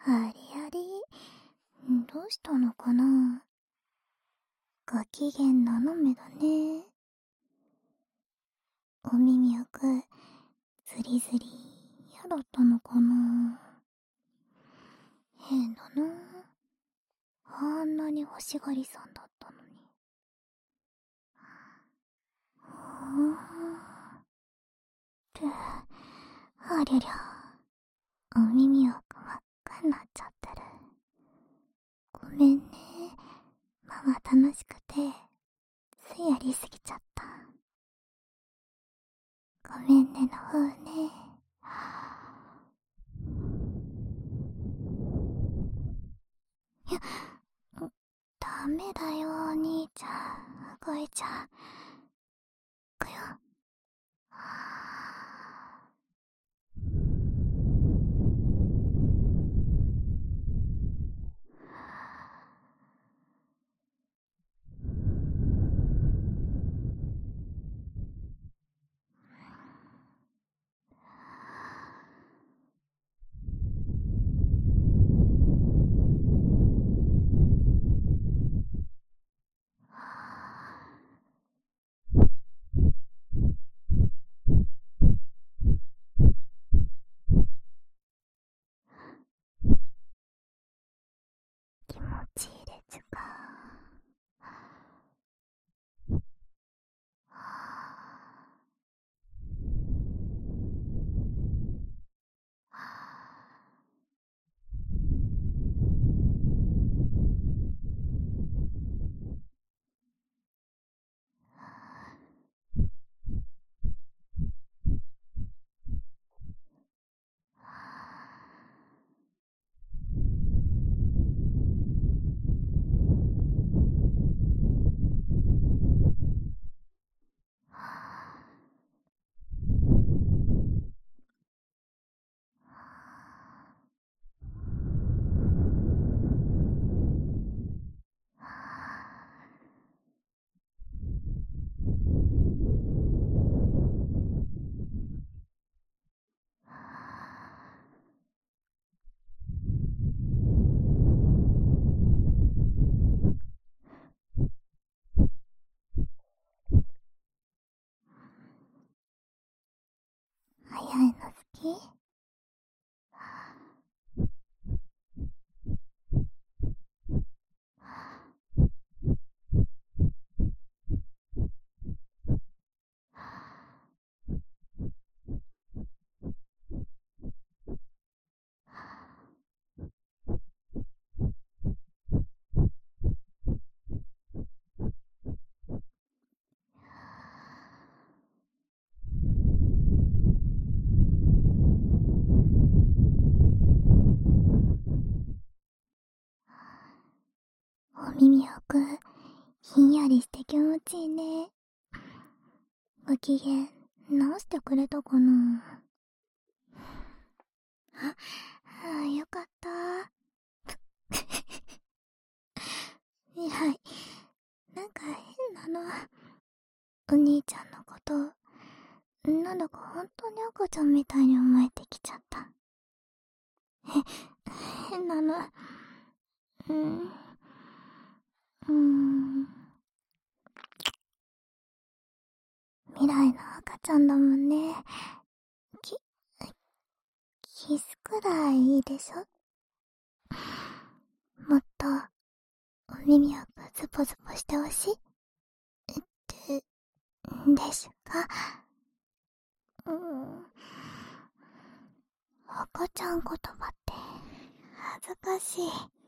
あれあれ、どうしたのかな。ご機嫌斜めだね。お耳よくズリズリ嫌だったのかな。変だな。あんなに欲しがりさんだったのに。ありゃりゃ、お耳よく真っ赤になっちゃってる。ごめんね。ママ楽しくてついやりすぎちゃった。ごめんねの方ね。いや、ダメだよお兄ちゃん、動いちゃう。くよ。気持ちいいでちゅか。早いの好き？お耳よくひんやりして気持ちいいね。ご機嫌直してくれたかな。よかった。いや、なんか変なの。お兄ちゃんのこと、なんだか本当に赤ちゃんみたいに思えてきちゃった。変なの。未来の赤ちゃんだもんね。キスくらいいいでしょ。もっとお耳をズポズポしてほしいですか。赤ちゃん言葉って恥ずかしい。